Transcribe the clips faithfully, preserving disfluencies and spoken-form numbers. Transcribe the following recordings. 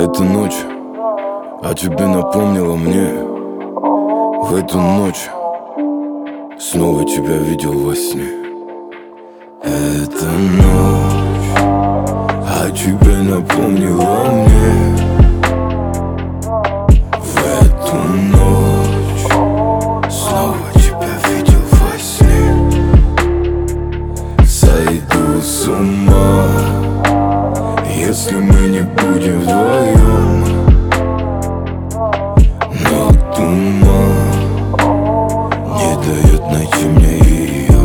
Эта ночь о тебе напомнила мне. В эту ночь снова тебя видел во сне. Эта ночь о тебе напомнила мне. В эту ночь снова тебя видел во сне. Сойду с ума, если мы не будем вдвоем. Но туман не дает найти мне ее.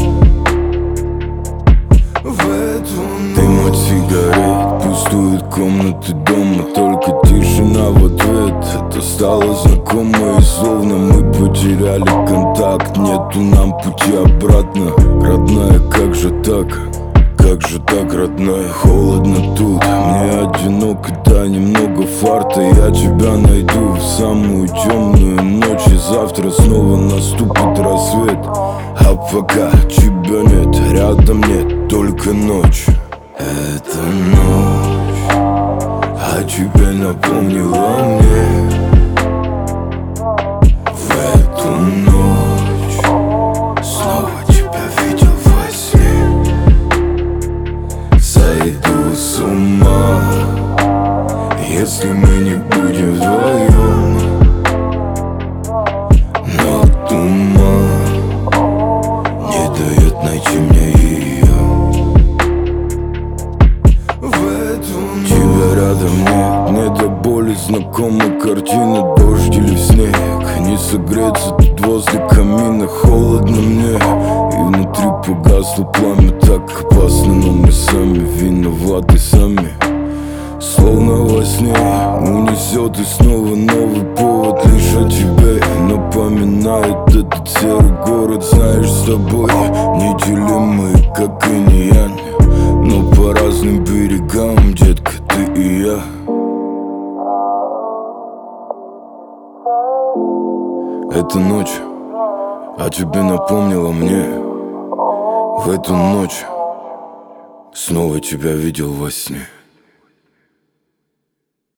В эту ночь дым от сигарет, пустуют комнаты дома, только тишина в ответ. Это стало знакомо, и словно мы потеряли контакт. Нету нам пути обратно. Родная, как же так? Как же так, родная? Холодно тут, мне одиноко, да, немного фарта. Я тебя найду в самую темную ночь, и завтра снова наступит рассвет. А пока тебя нет, рядом нет, только ночь. Эта ночь о тебе напомнила мне. В эту ночь снова тебя видел во сне. Сойду с ума, если мы не будем вдвоем. Но туман не дает найти мне ее. В эту ночь тебя рядом нет, мне до боли знакома картина. Дождь или снег, не согреться тут возле камина. Холодно мне, и внутри погасло пламя. Так опасно, но мы сами виноваты, сами. Словно во сне унесет, и снова новый повод. Лишь о тебе напоминает этот серый город. Знаешь, с тобой неделимые, как инь и янь, но по разным берегам, детка, ты и я. Эта ночь о тебе напомнила мне. В эту ночь снова тебя видел во сне.